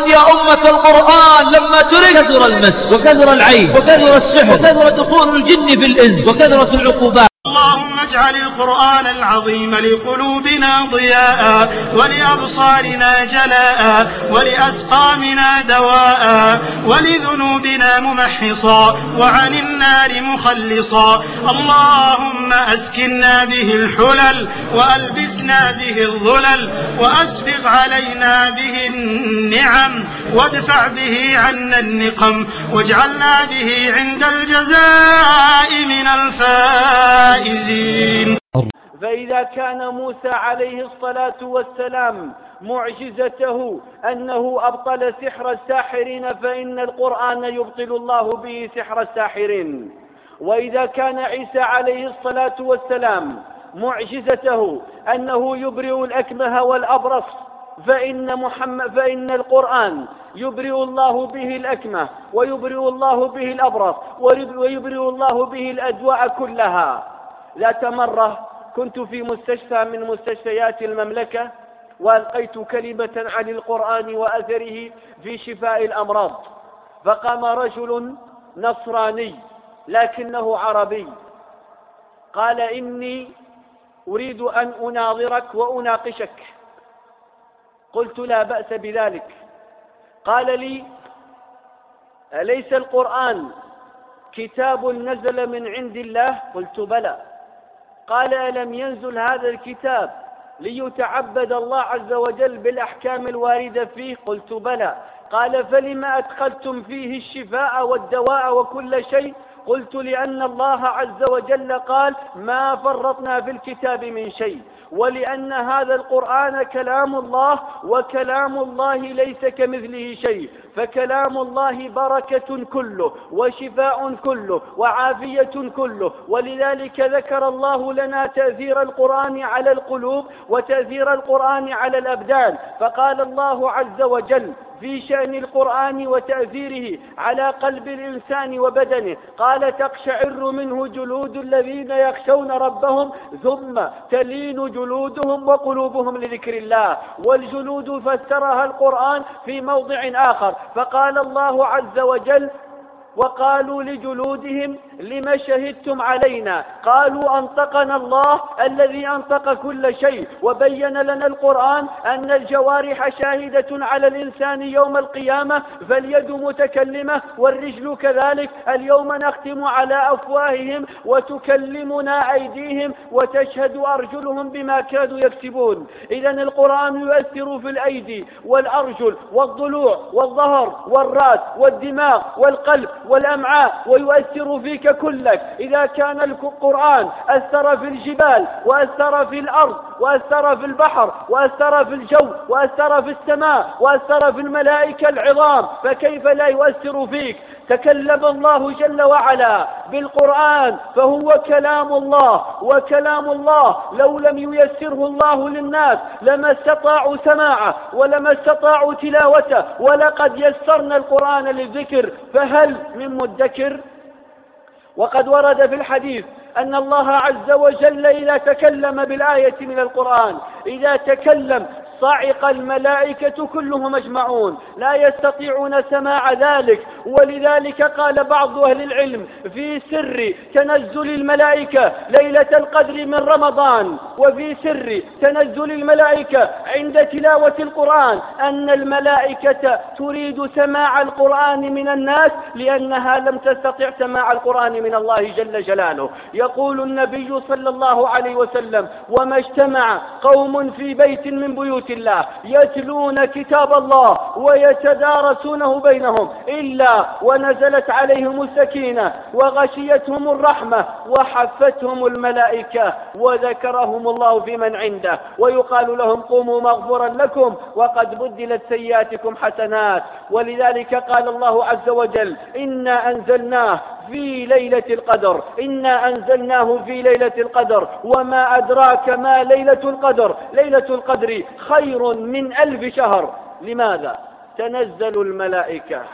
القرآن يا أمة القرآن لما ترك كثر المس وكثر العين وكثر السحر وكثر دخول الجن في الإنس وكثرة العقوبات. اللهم اجعل القرآن العظيم لقلوبنا ضياء ولأبصارنا جلاء ولأسقامنا دواء ولذنوبنا ممحصا وعن النار مخلصا. اللهم أسكننا به الحلل وألبسنا به الظلل وأسبغ علينا به النعم وادفع به عنا النقم واجعلنا به عند الجزاء من الفائزين. فإذا كان موسى عليه الصلاة والسلام معجزته أنه أبطل سحر الساحرين، فإن القرآن يبطل الله به سحر الساحرين. وإذا كان عيسى عليه الصلاة والسلام معجزته أنه يبرئ الأكمه والأبرص، فإن القرآن يبرئ الله به الأكمه ويبرئ الله به الأبرص ويبرئ الله به الأدواء كلها. ذات مرة كنت في مستشفى من مستشفيات المملكة وألقيت كلمة عن القرآن وأثره في شفاء الأمراض، فقام رجل نصراني لكنه عربي قال: إني أريد أن أناظرك وأناقشك. قلت: لا بأس بذلك. قال لي: أليس القرآن كتاب نزل من عند الله؟ قلت: بلى. قال: ألم ينزل هذا الكتاب ليتعبد الله عز وجل بالأحكام الواردة فيه؟ قلت: بلى. قال: فلما أدخلتم فيه الشفاء والدواء وكل شيء؟ قلت: لأن الله عز وجل قال: ما فرطنا في الكتاب من شيء، ولأن هذا القرآن كلام الله، وكلام الله ليس كمثله شيء، فكلام الله بركة كله وشفاء كله وعافية كله. ولذلك ذكر الله لنا تأثير القرآن على القلوب وتأثير القرآن على الأبدان، فقال الله عز وجل في شأن القرآن وتأثيره على قلب الإنسان وبدنه، قال: تقشعر منه جلود الذين يخشون ربهم ثم تلين جلودهم وقلوبهم لذكر الله. والجلود فسرها القرآن في موضع آخر، فقال الله عز وجل: وقالوا لجلودهم لم شهدتم علينا؟ قالوا أنطقنا الله الذي أنطق كل شيء. وبين لنا القرآن أن الجوارح شاهدة على الإنسان يوم القيامة، فاليد متكلمة والرجل كذلك. اليوم نختم على أفواههم وتكلمنا أيديهم وتشهد أرجلهم بما كانوا يكسبون. إذن القرآن يؤثر في الأيدي والأرجل والضلوع والظهر والرأس والدماغ والقلب والأمعاء، ويؤثر فيك كلك. إذا كان القرآن أثر في الجبال وأثر في الأرض وأثر في البحر وأثر في الجو وأثر في السماء وأثر في الملائكة العظام، فكيف لا يؤثر فيك؟ تكلم الله جل وعلا بالقرآن فهو كلام الله، وكلام الله لو لم ييسره الله للناس لما استطاعوا سماعه ولما استطاعوا تلاوته. ولقد يسرنا القرآن للذكر فهل من مدكر؟ وقد ورد في الحديث أن الله عز وجل إذا تكلم بالآية من القرآن، إذا تكلم صعق الملائكة كلهم أجمعون، لا يستطيعون سماع ذلك. ولذلك قال بعض أهل العلم في سر تنزل الملائكة ليلة القدر من رمضان، وفي سر تنزل الملائكة عند تلاوة القرآن، أن الملائكة تريد سماع القرآن من الناس لأنها لم تستطع سماع القرآن من الله جل جلاله. يقول النبي صلى الله عليه وسلم: وما اجتمع قوم في بيت من بيوت الله يتلون كتاب الله ويتدارسونه بينهم إلا ونزلت عليهم السكينة وغشيتهم الرحمة وحفتهم الملائكة وذكرهم الله في من عنده، ويقال لهم: قوموا مغفورا لكم وقد بدلت سيئاتكم حسنات. ولذلك قال الله عز وجل: إنا أنزلناه في ليلة القدر، إنا أنزلناه في ليلة القدر وما أدراك ما ليلة القدر، ليلة القدر خير من 1000 شهر. لماذا تنزل الملائكة؟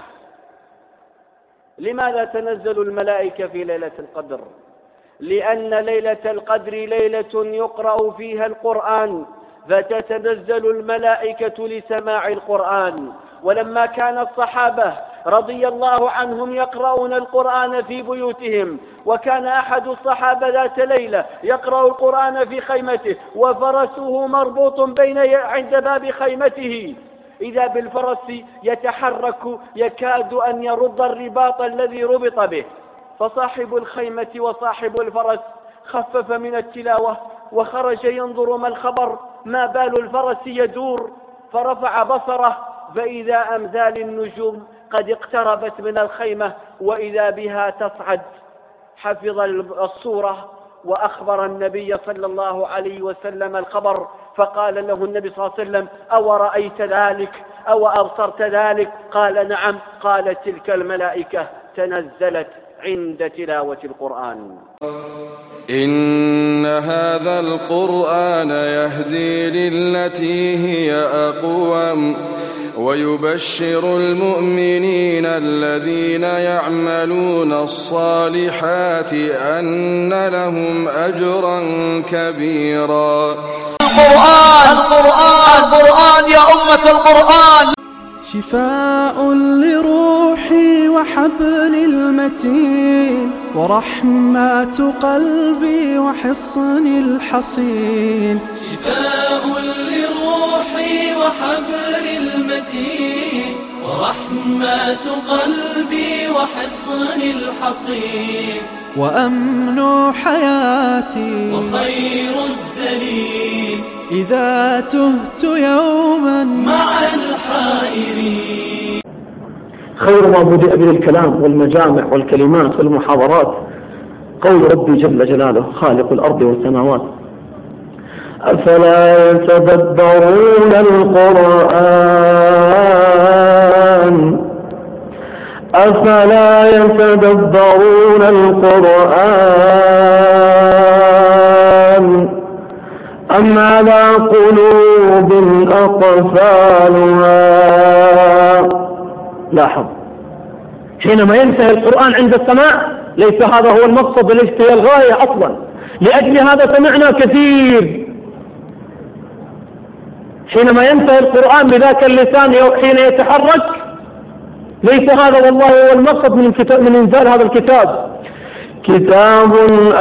لماذا تنزل الملائكة في ليلة القدر؟ لأن ليلة القدر ليلة يقرأ فيها القرآن، فتتنزل الملائكة لسماع القرآن. ولما كان الصحابة رضي الله عنهم يقرؤون القرآن في بيوتهم، وكان أحد الصحابة ذات ليلة يقرأ القرآن في خيمته وفرسه مربوط عند باب خيمته، إذا بالفرس يتحرك يكاد أن يرد الرباط الذي ربط به، فصاحب الخيمة وصاحب الفرس خفف من التلاوة وخرج ينظر ما الخبر، ما بال الفرس يدور، فرفع بصره فإذا أمثال النجوم قد اقتربت من الخيمة وإذا بها تصعد. حفظ الصورة وأخبر النبي صلى الله عليه وسلم الخبر، فقال له النبي صلى الله عليه وسلم: أو رأيت ذلك أو أبصرت ذلك؟ قال: نعم. قال: تلك الملائكة تنزلت عند تلاوة القرآن. إن هذا القرآن يهدي للتي هي أقوم ويبشر المؤمنين الذين يعملون الصالحات أن لهم أجرا كبيرا. القرآن يا أمة القرآن شفاء لروحي وحبل المتين ورحمة قلبي وحصن الحصين. شفاء لروحي وحبل المتين ورحمة قلبي وحصن الحصين. وأمن حياتي وخير الدليل إذا تهت يوما مع الحائرين. خير ما بدأ به الكلام والمجامع والكلمات والمحاضرات قول ربي جل جلاله خالق الأرض والسماوات: أفلا يتدبرون القرآن أفلا يتدبرون القرآن أم على قلوب أقفالها. لاحظ، حينما ينتهي القرآن عند السماع ليس هذا هو المقصد وليس هي الغاية أصلا، لأجل هذا سمعنا كثير. حينما ينتهي القرآن بذاك اللسان حين يتحرك ليس هذا والله هو المقصد من إنزال هذا الكتاب. كتاب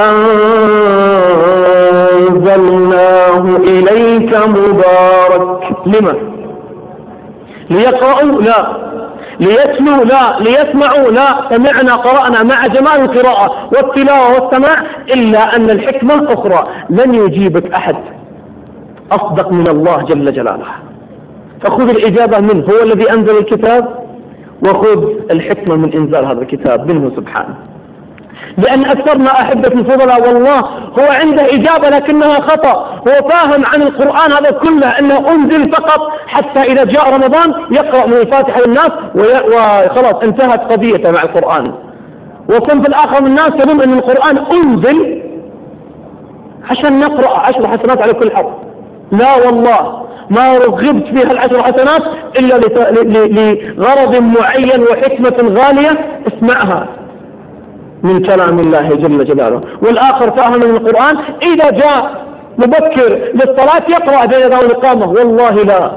أنزلناه إليك مبارك. لما؟ ليقرأوا؟ لا. ليتلوا؟ لا. ليسمعوا؟ لا. سمعنا قرأنا مع جمال القراءة والتلاوة والسماع، إلا أن الحكمة أخرى، لن يجيبك أحد أصدق من الله جل جلاله، فخذ الإجابة منه، هو الذي أنزل الكتاب، وخذ الحكمة من إنزال هذا الكتاب منه سبحانه. لأن أكثرنا أحبة الفضلاء والله هو عنده إجابة لكنها خطأ، هو فاهم عن القرآن هذا كله أنه أنزل فقط حتى إذا جاء رمضان يقرأ من الفاتحة للناس وخلاص انتهت قضيته مع القرآن. وصنف الآخر من الناس يظن أن القرآن أنزل عشان نقرأ 10 حسنات على كل حرف. لا والله، ما رغبت فيها ال10 حسنات إلا لغرض معين وحكمة غالية اسمعها من كلام الله جل جلاله. والآخر فاهم من القرآن إذا جاء مبكر للصلاة يقرأ بين يديه الإقامة. والله لا.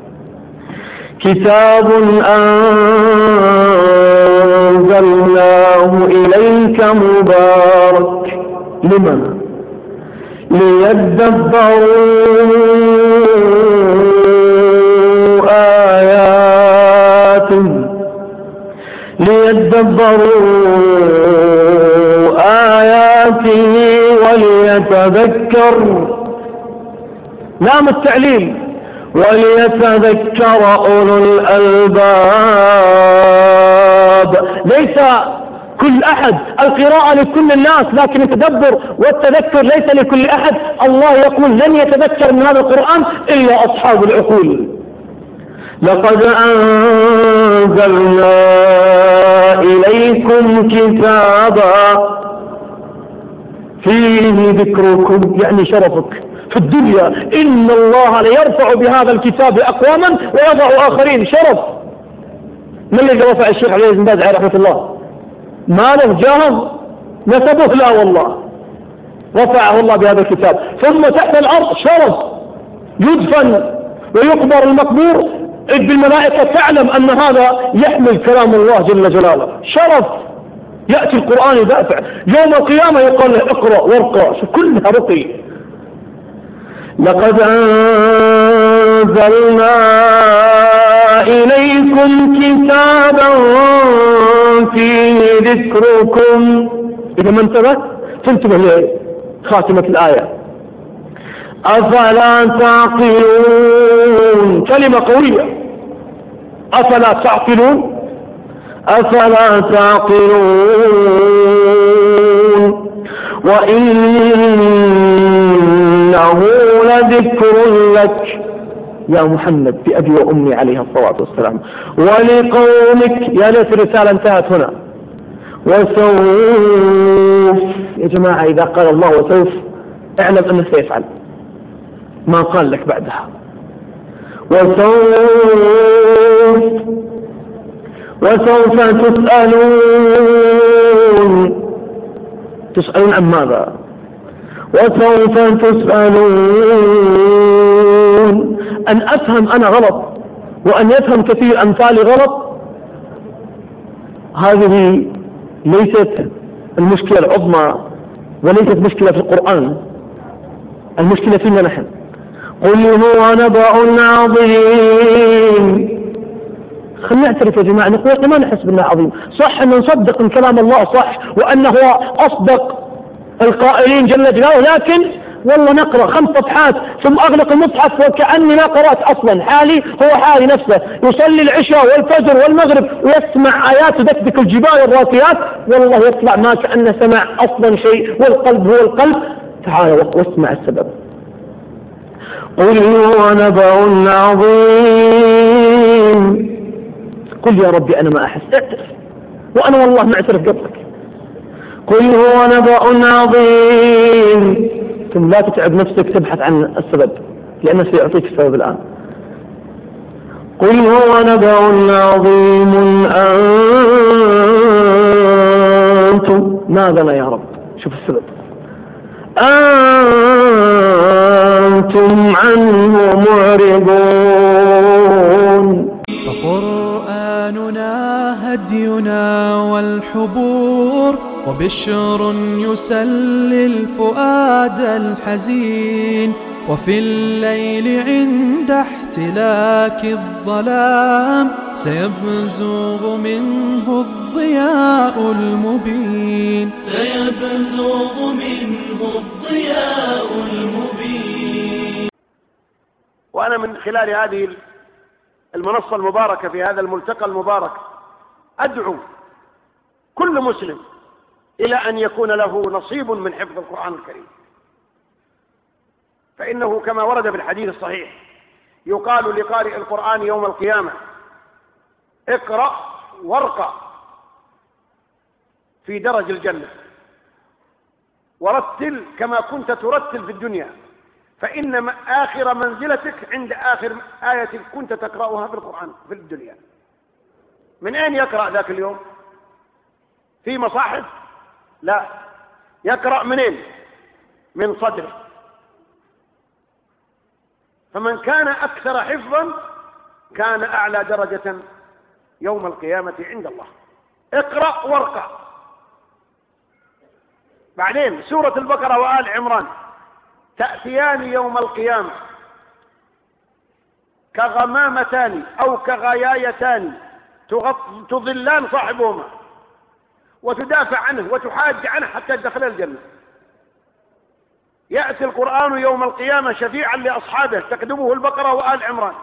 كتاب أنزلناه إليك مبارك. لمن؟ ليدبروا آياته وليتذكر، لام التعليل، وليتذكر أولو الألباب. ليس كل أحد، القراءة لكل الناس، لكن التدبر والتذكر ليس لكل أحد. الله يقول لن يتذكر من هذا القرآن إلا أصحاب العقول. لقد أنزلنا إليكم كتابا فيه ذكركم، يعني شرفك في الدنيا. إن الله ليرفع بهذا الكتاب أقواما ويضع آخرين. شرف. من الذي رفع الشيخ علي بن باز عليه رحمة الله؟ ماله؟ جاهه؟ نسبه؟ لا والله، رفعه الله بهذا الكتاب. ثم تحت الأرض شرف، يدفن ويقبر المقبور إذ بالملائكة تعلم أن هذا يحمل كلام الله جل جلاله، شرف. يأتي القرآن يدافع يوم القيامة يقول له اقرأ وارقى، شو كلها رقي. لقد أنزلنا إليكم كتابا فيه ذكركم. إذا ما انتبه تنتبه لخاتمة الآية. أفلا تعقلون، كلمة قوية. أفلا تعقلون، أفلا تعقلون. وإنه لذكر لك يا محمد بأبي وأمي عليه الصلاة والسلام ولقومك. يا ليت الرسالة انتهت هنا. وسوف، يا جماعة إذا قال الله وسوف اعلم أنه سيفعل ما قال لك بعدها. وسوف تسألون عن ماذا؟ وسوف تسألون. أن أفهم أنا غلط وأن يفهم كثير أمثالي غلط، هذه ليست المشكلة العظمى وليست مشكلة في القرآن، المشكلة فينا نحن. قل هو نبأ عظيم. خلنا نعترف يا جماعة، نقول ما نحس بالله عظيم. صح أن نصدق من كلام الله صح وأنه هو أصدق القائلين جل جلاله، لكن والله نقرأ 5 صفحات ثم أغلق المصحف وكأني لا قرأت أصلا. حالي هو حالي نفسه، يصلي العشاء والفجر والمغرب ويسمع آيات تدكدك الجبال الراسيات، والله يطلع ما كأنه سمع أصلا شيء، والقلب هو القلب. تعال واسمع السبب. قل هو نبأ عظيم. قل يا ربي أنا ما أحس، اعترف، وأنا والله ما اعترف قبلك. قل هو نبأ عظيم. ثم لا تتعب نفسك تبحث عن السبب، لأنه سيعطيك السبب الآن. قل هو نبأ عظيم أنتم ماذا يا رب؟ شوف السبب. أنتم عنه معرضون. فقرآننا هدينا والحبور، وبشر يسلي الفؤاد الحزين، وفي الليل عند احتلاك الظلام سيبزغ منه الضياء المبين. سيبزغ منه الضياء المبين. وأنا من خلال هذه المنصة المباركة في هذا الملتقى المبارك أدعو كل مسلم إلى أن يكون له نصيب من حفظ القرآن الكريم، فإنه كما ورد في الحديث الصحيح يقال لقارئ القرآن يوم القيامة اقرأ وارقى في درج الجنة، ورتل كما كنت ترتل في الدنيا، فإن آخر منزلتك عند آخر آية كنت تقرأها في القرآن في الدنيا. من أين يقرأ ذاك اليوم؟ في مصاحف؟ لا، يقرأ منين؟ من صدره. فمن كان أكثر حفظا كان أعلى درجة يوم القيامة عند الله. اقرأ وارقى. بعدين سورة البقرة وآل عمران تأتيان يوم القيامة كغمامتان أو كغيايتان تظلان صاحبهما وتدافع عنه وتحاج عنه حتى يدخل الجنة. يأتي القرآن يوم القيامة شفيعا لأصحابه تكذبه البقرة وآل عمران.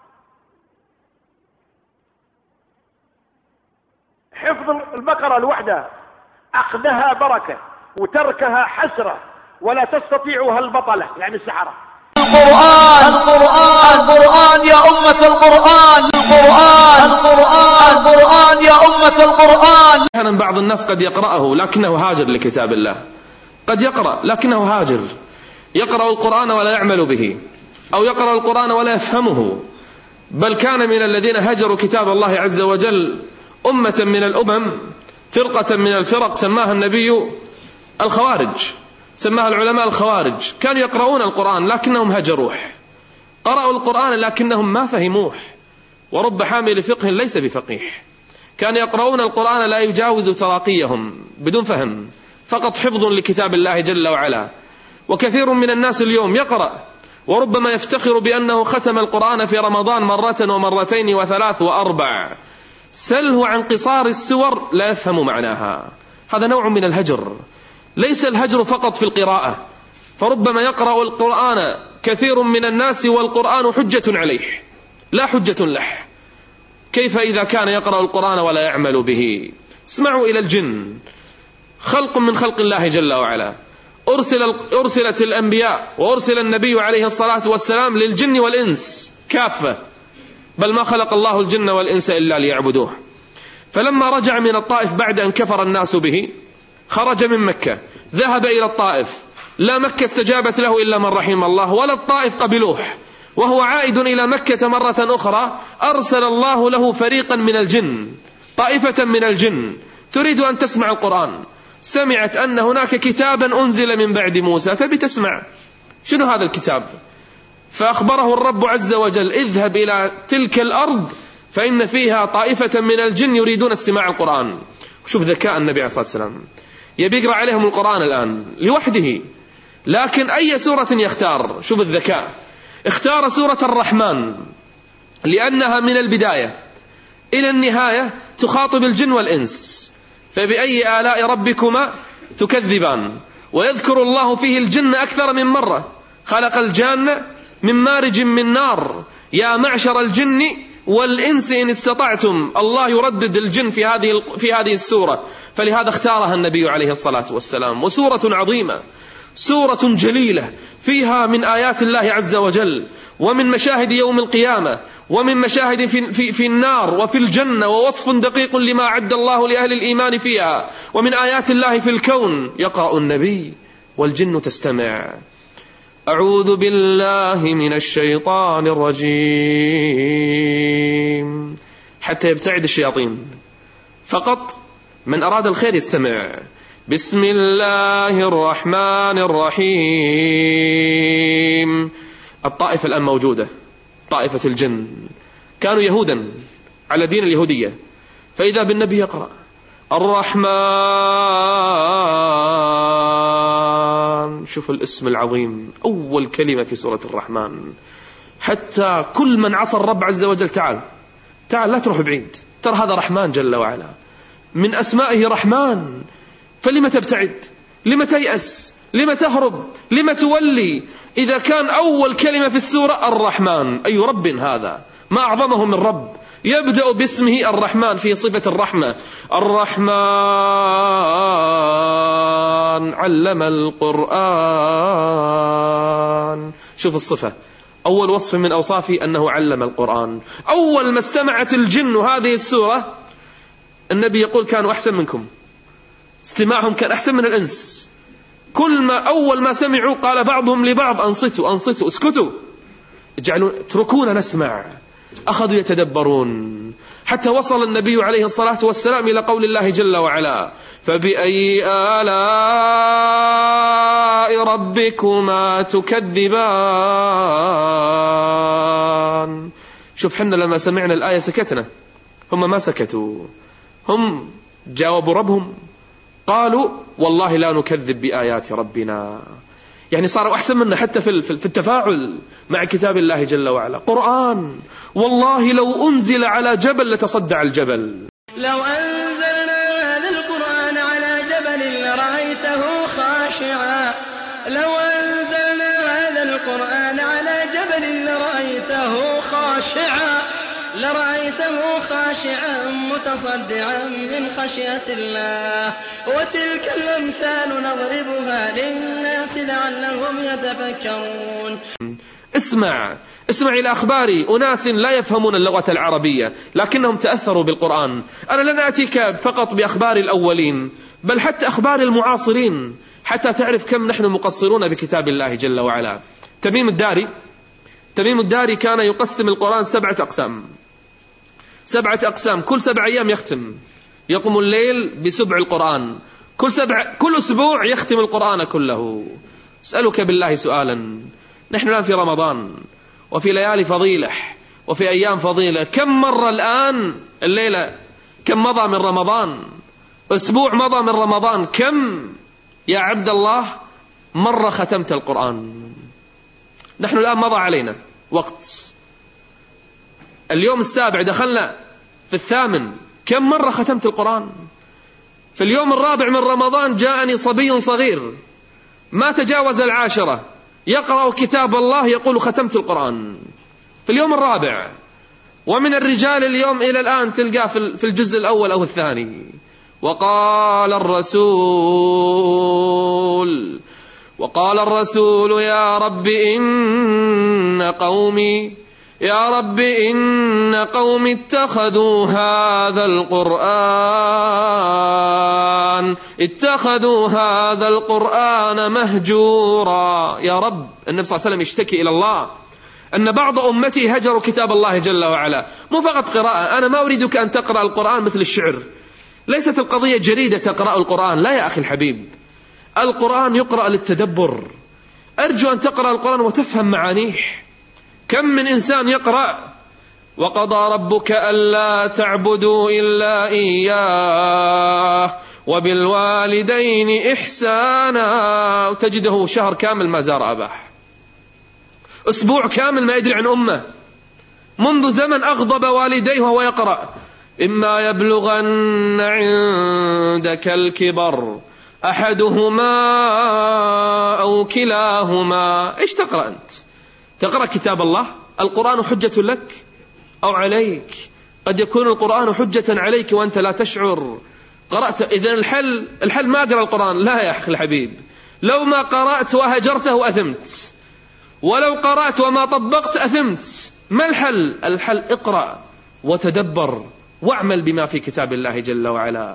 حفظ البقرة الوحدة أخذها بركة وتركها حسرة، ولا تستطيعها البطلة يعني السحرة. القرآن القرآن القرآن يا أمة القرآن، القرآن القرآن القرآن يا أمة القرآن. أحيانا بعض الناس قد يقرأه لكنه هاجر لكتاب الله، قد يقرأ لكنه هاجر، يقرأ القرآن ولا يعمل به، أو يقرأ القرآن ولا يفهمه. بل كان من الذين هجروا كتاب الله عز وجل أمة من الأمم، فرقة من الفرق سماها النبي الخوارج، سماها العلماء الخوارج. كانوا يقرؤون القرآن لكنهم هجروه، قرأوا القرآن لكنهم ما فهموه، ورب حامل فقه ليس بفقيه. كان يقرؤون القرآن لا يجاوز تراقيهم بدون فهم، فقط حفظ لكتاب الله جل وعلا. وكثير من الناس اليوم يقرأ وربما يفتخر بأنه ختم القرآن في رمضان مرة ومرتين وثلاث وأربع، سله عن قصار السور لا يفهم معناها. هذا نوع من الهجر. ليس الهجر فقط في القراءة، فربما يقرأ القرآن كثير من الناس والقرآن حجة عليه لا حجة له. كيف إذا كان يقرأ القرآن ولا يعمل به؟ اسمعوا إلى الجن، خلق من خلق الله جل وعلا. أرسلت الأنبياء وأرسل النبي عليه الصلاة والسلام للجن والإنس كافة، بل ما خلق الله الجن والإنس إلا ليعبدوه. فلما رجع من الطائف بعد أن كفر الناس به، خرج من مكة ذهب إلى الطائف، لا مكة استجابت له إلا من رحم الله، ولا الطائف قبلوه. وهو عائد إلى مكة مرة أخرى أرسل الله له فريقا من الجن، طائفة من الجن تريد أن تسمع القرآن، سمعت أن هناك كتابا أنزل من بعد موسى تبي تسمع. شنو هذا الكتاب؟ فأخبره الرب عز وجل اذهب إلى تلك الأرض فإن فيها طائفة من الجن يريدون استماع القرآن. شوف ذكاء النبي عليه الصلاة والسلام، يبي يقرأ عليهم القرآن الآن لوحده، لكن أي سورة يختار؟ شوف الذكاء، اختار سورة الرحمن لأنها من البداية إلى النهاية تخاطب الجن والإنس. فبأي آلاء ربكما تكذبان؟ ويذكر الله فيه الجن أكثر من مرة. خلق الجان من مارج من نار، يا معشر الجن والإنس إن استطعتم. الله يردد الجن في هذه السورة، فلهذا اختارها النبي عليه الصلاة والسلام. وسورة عظيمة، سورة جليلة فيها من آيات الله عز وجل، ومن مشاهد يوم القيامة، ومن مشاهد في النار وفي الجنة، ووصف دقيق لما أعد الله لأهل الإيمان فيها، ومن آيات الله في الكون. يقرأ النبي والجن تستمع. أعوذ بالله من الشيطان الرجيم، حتى يبتعد الشياطين، فقط من أراد الخير يستمع. بسم الله الرحمن الرحيم. الطائفة الآن موجودة، طائفة الجن كانوا يهودا على دين اليهودية، فإذا بالنبي يقرأ الرحمن. شوف الاسم العظيم، أول كلمة في سورة الرحمن، حتى كل من عصى الرب عز وجل تعال لا تروح بعيد، ترى هذا رحمن جل وعلا، من أسمائه رحمن. فلما تبتعد؟ لما تيأس؟ لما تهرب؟ لما تولي؟ إذا كان أول كلمة في السورة الرحمن، أي رب هذا؟ ما أعظمه من رب. يبدأ باسمه الرحمن في صفة الرحمة. الرحمن علم القرآن. شوف الصفة، أول وصف من أوصافه أنه علم القرآن. أول ما استمعت الجن هذه السورة النبي يقول كانوا أحسن منكم، استماعهم كان أحسن من الإنس. أول ما سمعوا قال بعضهم لبعض أنصتوا اسكتوا، اتركونا نسمع. أخذوا يتدبرون حتى وصل النبي عليه الصلاة والسلام إلى قول الله جل وعلا فبأي آلاء ربكما تكذبان. شوف حنا لما سمعنا الآية سكتنا، هم ما سكتوا، هم جاوبوا ربهم قالوا والله لا نكذب بآيات ربنا. يعني صاروا أحسن منا حتى في التفاعل مع كتاب الله جل وعلا. قرآن والله لو أنزل على جبل لتصدع الجبل. لو أنزلنا هذا القرآن على جبل لرأيته خاشعا، لو أنزلنا هذا القرآن على جبل لرأيته خاشعا متصدعا من خشية الله. وتلك الأمثال نضربها للناس لعلهم يتفكرون. اسمع إلى أخبار أناس لا يفهمون اللغة العربية لكنهم تأثروا بالقرآن. أنا لن أتيك فقط بأخبار الأولين بل حتى أخبار المعاصرين حتى تعرف كم نحن مقصرون بكتاب الله جل وعلا. تميم الداري كان يقسم القرآن 7 أقسام، كل 7 أيام يختم، يقوم الليل بسبع القرآن، كل أسبوع يختم القرآن كله. أسألك بالله سؤالا، نحن الآن في رمضان وفي ليالي فضيلة وفي أيام فضيلة. كم مرة الآن الليلة، كم مضى من رمضان؟ أسبوع مضى من رمضان، كم يا عبد الله مرة ختمت القرآن؟ نحن الآن مضى علينا وقت، اليوم السابع، دخلنا في الثامن، كم مرة ختمت القرآن؟ في اليوم الرابع من رمضان جاءني صبي صغير ما تجاوز 10 يقرأ كتاب الله يقول ختمت القرآن في اليوم الرابع. ومن الرجال اليوم إلى الآن تلقاه في الجزء الأول أو الثاني. وقال الرسول يا رب إن قومي اتخذوا هذا القرآن مهجورا. يا رب، النبي صلى الله عليه وسلم يشتكي إلى الله أن بعض أمتي هجروا كتاب الله جل وعلا. مو فقط قراءة، أنا ما أريدك أن تقرأ القرآن مثل الشعر، ليست القضية جريدة تقرأ القرآن، لا يا أخي الحبيب، القرآن يقرأ للتدبر. أرجو أن تقرأ القرآن وتفهم معانيه. كم من إنسان يقرأ وقضى ربك ألا تعبدوا إلا إياه وبالوالدين إحسانا، وتجده شهر كامل ما زار أباه، أسبوع كامل ما يدري عن أمه، منذ زمن أغضب والديه وهو يقرأ إما يبلغن عندك الكبر أحدهما أو كلاهما. إيش تقرأ أنت؟ تقرأ كتاب الله؟ القرآن حجة لك أو عليك؟ قد يكون القرآن حجة عليك وأنت لا تشعر. قرأت، إذن الحل ما أقرأ القرآن، لا يا أخي الحبيب، لو ما قرأت وهجرته أثمت، ولو قرأت وما طبقت أثمت. ما الحل؟ الحل اقرأ وتدبر واعمل بما في كتاب الله جل وعلا.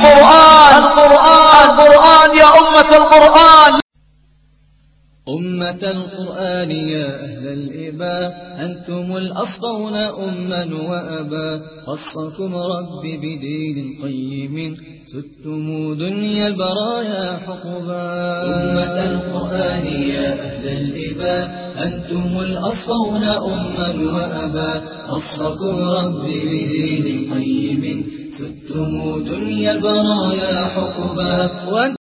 القرآن يا أمة القرآن. أمة القرآن يا أهل الإباء، أنتم الأصفون أما وأبا، خصكم ربي بدين قيم، ستم دنيا البرايا حقبا. أمة القرآن يا أهل الإباء، أنتم الأصفون أما وأبا، خصكم ربي بدين قيم، ستم دنيا البرايا حقبا.